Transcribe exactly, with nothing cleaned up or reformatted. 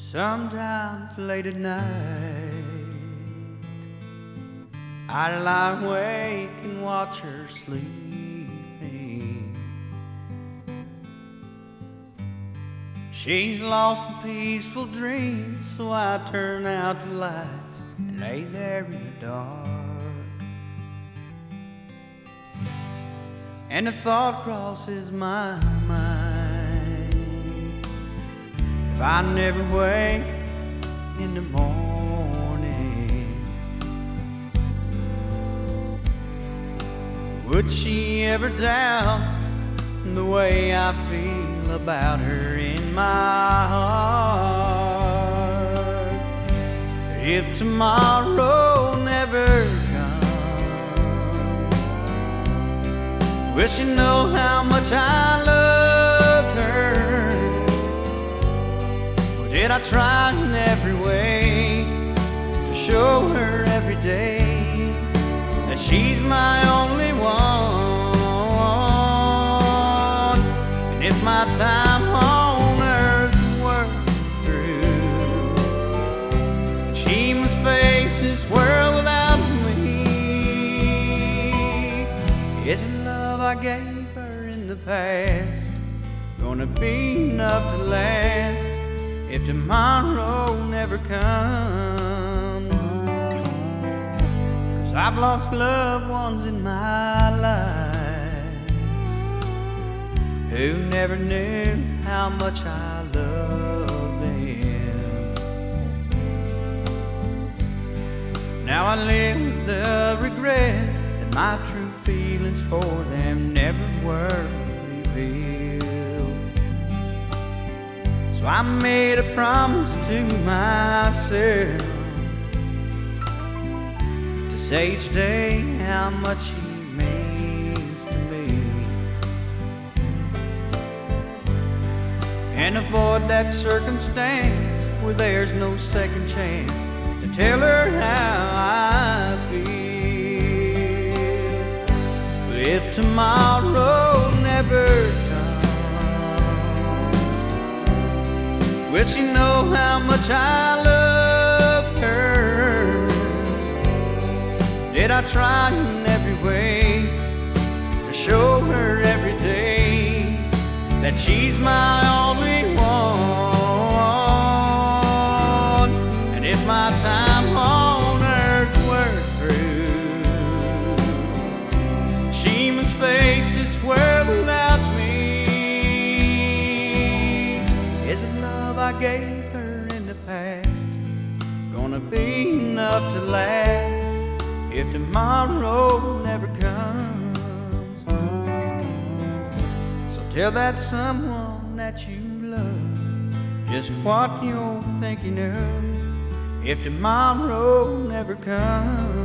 Sometimes late at night I lie awake and watch her sleeping. She's lost in peaceful dreams, so I turn out the lights and lay there in the dark. And a thought crosses my mind: if I never wake in the morning, would she ever doubt the way I feel about her in my heart? If tomorrow never comes, will she know how much I love her? Or did I try in every way to show her every day that she's my only one? And if my time on earth were through, she must face this world without me. Is it love I gave her in the past gonna be enough to last if tomorrow never comes? 'Cause I've lost loved ones in my life who never knew how much I loved them. Now I live with the regret that my true feelings for them never were revealed. So I made a promise to myself to say each day how much she means to me, and avoid that circumstance where there's no second chance to tell her how I feel. But if tomorrow never comes, will she know how much I love her? Did I try in every way to show her every day that she's my only one? And if my time on earth were through, she must face this world without me. Is it love I gave her in the past gonna be enough to last if tomorrow never comes? So tell that someone that you love just what you're thinking of if tomorrow never comes.